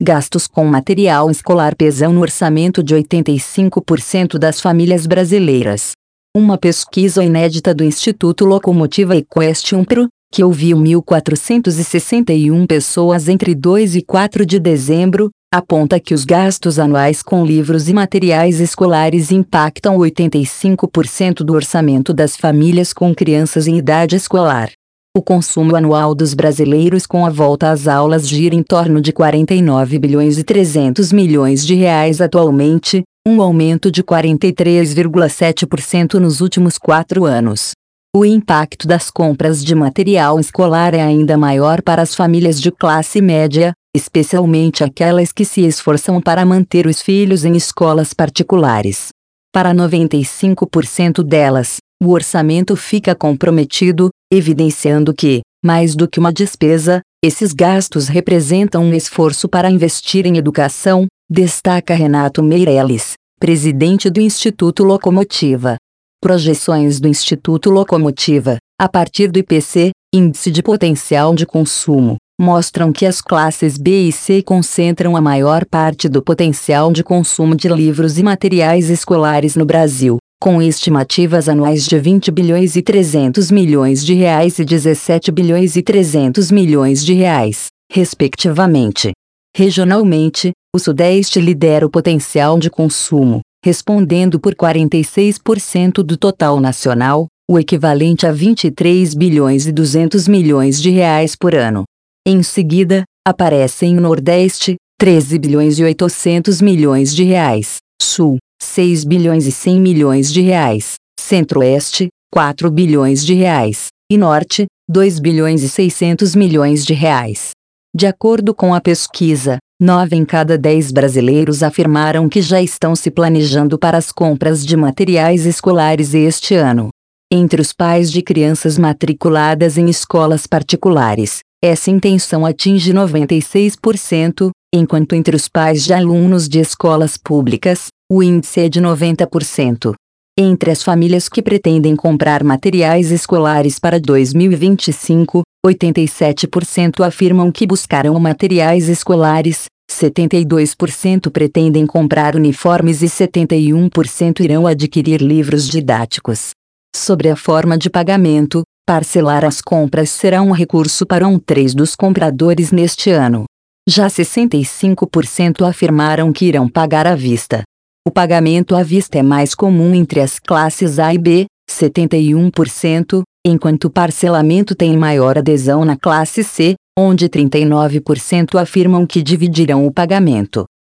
gastos com material escolar pesam no orçamento de 85% das famílias brasileiras. Uma pesquisa inédita do Instituto Locomotiva e Question Pro, que ouviu 1.461 pessoas entre 2 e 4 de dezembro, aponta que os gastos anuais com livros e materiais escolares impactam 85% do orçamento das famílias com crianças em idade escolar. O consumo anual dos brasileiros com a volta às aulas gira em torno de 49 bilhões e 300 milhões de reais atualmente, um aumento de 43,7% nos últimos 4 anos. O impacto das compras de material escolar é ainda maior para as famílias de classe média, especialmente aquelas que se esforçam para manter os filhos em escolas particulares. Para 95% delas, o orçamento fica comprometido, evidenciando que, mais do que uma despesa, esses gastos representam um esforço para investir em educação, destaca Renato Meirelles, presidente do Instituto Locomotiva. Projeções do Instituto Locomotiva, a partir do IPC, Índice de Potencial de Consumo, mostram que as classes B e C concentram a maior parte do potencial de consumo de livros e materiais escolares no Brasil, com estimativas anuais de 20 bilhões e 300 milhões de reais e 17 bilhões e 300 milhões de reais, respectivamente. Regionalmente, o Sudeste lidera o potencial de consumo, respondendo por 46% do total nacional, o equivalente a 23 bilhões e 200 milhões de reais por ano. Em seguida, aparecem o Nordeste, 13 bilhões e 800 milhões de reais, Sul, 6 bilhões e 100 milhões de reais, Centro-Oeste, 4 bilhões de reais, e Norte, 2 bilhões e 600 milhões de reais. De acordo com a pesquisa, 9 em cada 10 brasileiros afirmaram que já estão se planejando para as compras de materiais escolares este ano. Entre os pais de crianças matriculadas em escolas particulares, essa intenção atinge 96%, enquanto entre os pais de alunos de escolas públicas, o índice é de 90%. Entre as famílias que pretendem comprar materiais escolares para 2025, 87% afirmam que buscarão materiais escolares, 72% pretendem comprar uniformes e 71% irão adquirir livros didáticos. Sobre a forma de pagamento, parcelar as compras será um recurso para 1/3 dos compradores neste ano. Já 65% afirmaram que irão pagar à vista. O pagamento à vista é mais comum entre as classes A e B, 71%, enquanto o parcelamento tem maior adesão na classe C, onde 39% afirmam que dividirão o pagamento.